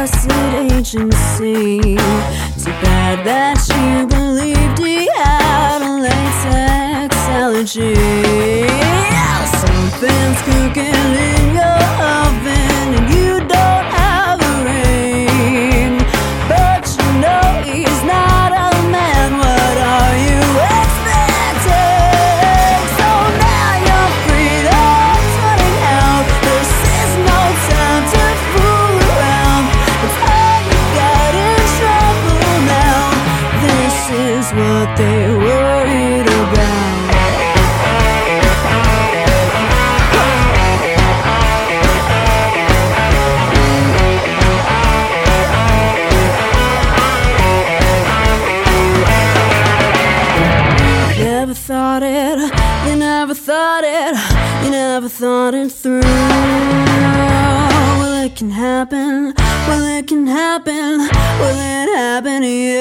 acid agency. Too bad that you believed he had a latex allergy. Something's cooking in your oven and you don't have a ring, but you know he's not a man. What are you expecting? So now your freedom's running out. This is no time to fool around. It's how you got in trouble now. This is what they worried about. You never thought it through. Well, it can happen, well, it can happen, well, it happened to you.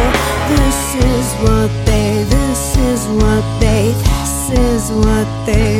This is what they